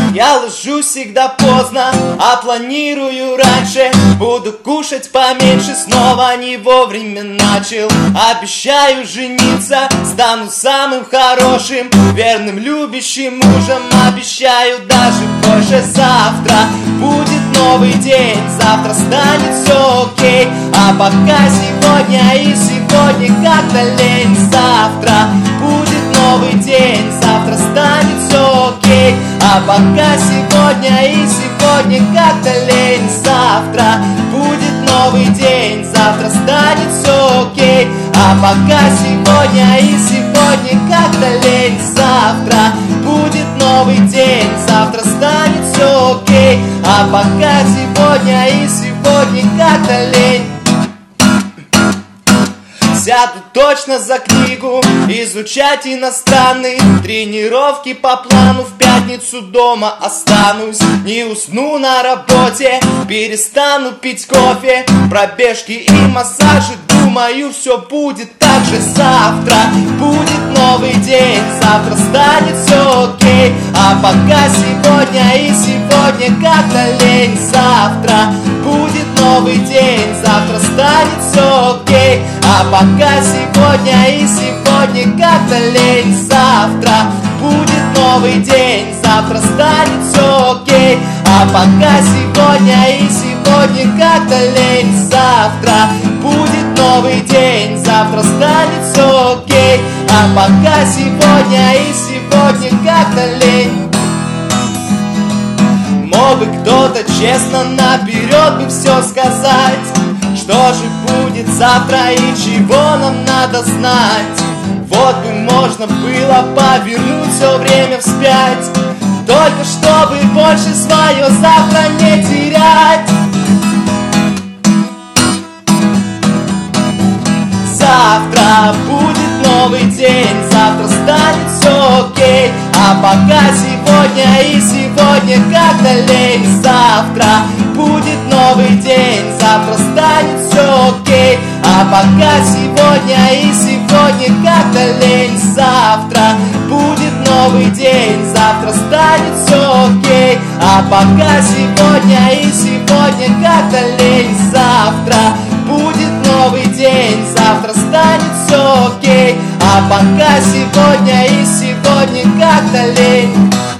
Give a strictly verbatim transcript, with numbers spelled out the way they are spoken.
Я ложусь всегда поздно, а планирую раньше. Буду кушать поменьше, снова не вовремя начал. Обещаю жениться, стану самым хорошим, верным, любящим мужем. Обещаю даже больше. Завтра будет новый день, завтра станет все окей. А пока сегодня и сегодня как-то лень. Завтра будет новый день, завтра станет все окей. А пока сегодня и сегодня как-то лень. Завтра будет новый день, завтра станет все окей. А пока сегодня и сегодня как-то лень. Завтра будет новый день, завтра станет все окей. А пока сегодня и сегодня как-то лень. Сяду точно за книгу, изучать иностранные тренировки по плану. В пятницу дома останусь, не усну на работе, перестану пить кофе, пробежки и массажи. Думаю, все будет так же. Завтра будет новый день, завтра станет все окей. А пока сегодня и сегодня как-то лень. Завтра будет новый день, завтра станет все окей. А пока сегодня и сегодня как-то лень. Завтра будет новый день, завтра станет все окей. А пока сегодня и сегодня как-то лень. Завтра будет новый день, завтра станет все окей. А пока сегодня и сегодня как-то лень. Мог бы кто-то честно наперед бы все сказать, что же будет завтра и чего нам надо знать. Вот бы можно было повернуть все время вспять, только чтобы больше свое завтра не терять. Завтра будет новый день, завтра станет все окей. А пока сегодня и сегодня как-то лень. Завтра будет новый день, завтра станет все окей. А пока сегодня и сегодня как-то лень. Завтра будет новый день, завтра станет все окей. А пока сегодня и сегодня как-то лень. Завтра будет новый день, завтра станет все окей. А пока сегодня и сегодня как-то лень.